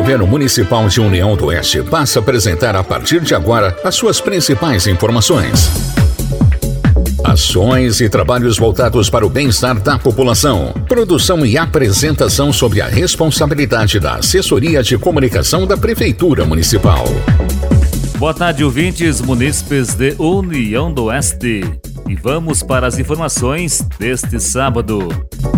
Governo Municipal de União do Oeste passa a apresentar a partir de agora as suas principais informações. Ações e trabalhos voltados para o bem-estar da população. Produção e apresentação sob a responsabilidade da Assessoria de Comunicação da Prefeitura Municipal. Boa tarde, ouvintes munícipes de União do Oeste. E vamos para as informações deste sábado.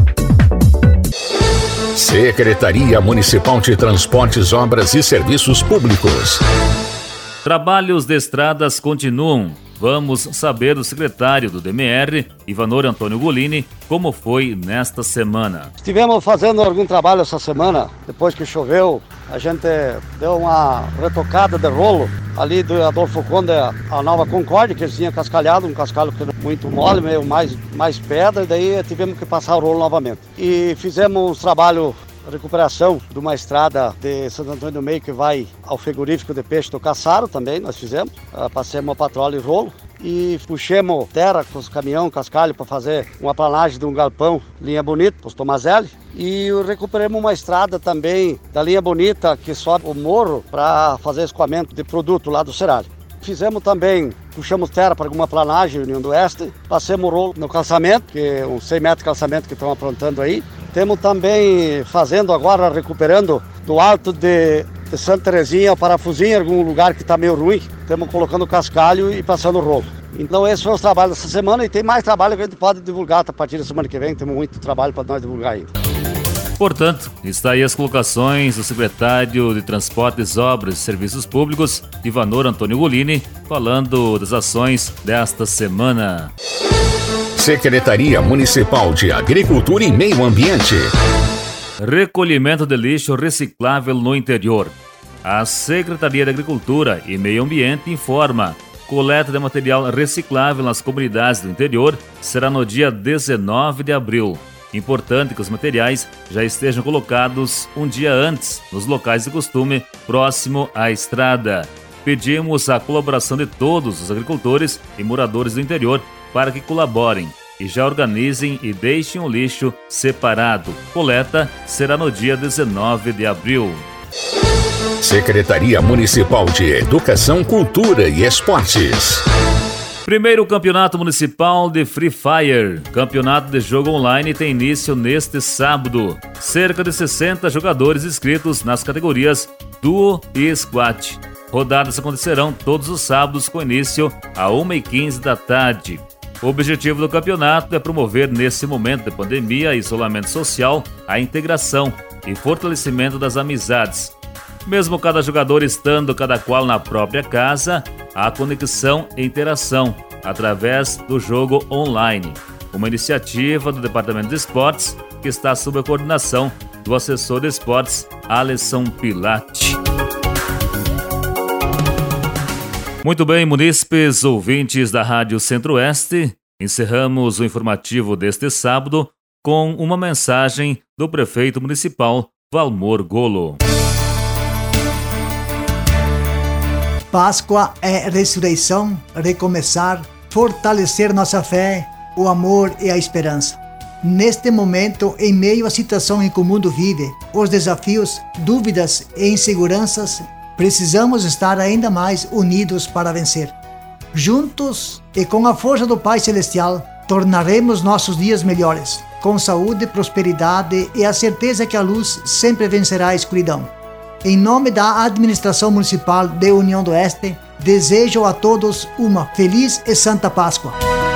Secretaria Municipal de Transportes, Obras e Serviços Públicos. Trabalhos de estradas continuam. Vamos saber do secretário do DMR, Ivanor Antônio Golini, como foi nesta semana. Estivemos fazendo algum trabalho essa semana, depois que choveu, a gente deu uma retocada de rolo ali do Adolfo Conde, a nova Concorde, que eles tinham cascalhado, um cascalho que era muito mole, meio mais pedra, e daí tivemos que passar o rolo novamente. E fizemos um trabalho recuperação de uma estrada de Santo Antônio do Meio que vai ao frigorífico de peixe do Caçaro também, nós fizemos. Passamos a patrola e rolo e puxemos terra com os caminhão, cascalho para fazer uma planagem de um galpão, linha bonita, para os Tomazelli. E recuperamos uma estrada também da linha bonita que sobe o morro para fazer escoamento de produto lá do Cerário. Fizemos também, puxamos terra para alguma planagem, União do Oeste, passamos o rolo no calçamento, que é uns 100 metros de calçamento que estão aprontando aí. Temos também fazendo agora, recuperando do alto de Santa Terezinha, o parafusinho, em algum lugar que está meio ruim. Estamos colocando cascalho e passando o rolo. Então esses foram os trabalhos dessa semana e tem mais trabalho que a gente pode divulgar a partir da semana que vem. Temos muito trabalho para nós divulgar ainda. Portanto, está aí as colocações do secretário de Transportes, Obras e Serviços Públicos, Ivanor Antônio Golini, falando das ações desta semana. Secretaria Municipal de Agricultura e Meio Ambiente. Recolhimento de lixo reciclável no interior. A Secretaria de Agricultura e Meio Ambiente informa: coleta de material reciclável nas comunidades do interior será no dia 19 de abril. Importante que os materiais já estejam colocados um dia antes nos locais de costume, próximo à estrada. Pedimos a colaboração de todos os agricultores e moradores do interior para que colaborem e já organizem e deixem o lixo separado. Coleta será no dia 19 de abril. Secretaria Municipal de Educação, Cultura e Esportes. Primeiro Campeonato Municipal de Free Fire. Campeonato de jogo online tem início neste sábado. Cerca de 60 jogadores inscritos nas categorias Duo e Squad. Rodadas acontecerão todos os sábados com início às 1h15 da tarde. O objetivo do campeonato é promover, nesse momento de pandemia e isolamento social, a integração e fortalecimento das amizades. Mesmo cada jogador estando cada qual na própria casa, há conexão e interação através do jogo online. Uma iniciativa do Departamento de Esportes que está sob a coordenação do assessor de esportes, Alisson Pilati. Muito bem, munícipes, ouvintes da Rádio Centro-Oeste, encerramos o informativo deste sábado com uma mensagem do prefeito municipal, Valmor Golo. Páscoa é ressurreição, recomeçar, fortalecer nossa fé, o amor e a esperança. Neste momento, em meio à situação em que o mundo vive, os desafios, dúvidas e inseguranças, precisamos estar ainda mais unidos para vencer. Juntos e com a força do Pai Celestial, tornaremos nossos dias melhores, com saúde, prosperidade e a certeza que a luz sempre vencerá a escuridão. Em nome da Administração Municipal de União do Oeste, desejo a todos uma feliz e santa Páscoa.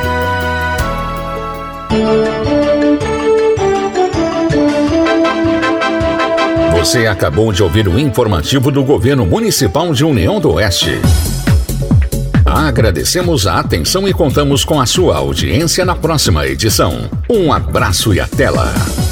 Você acabou de ouvir o informativo do Governo Municipal de União do Oeste. Agradecemos a atenção e contamos com a sua audiência na próxima edição. Um abraço e até lá!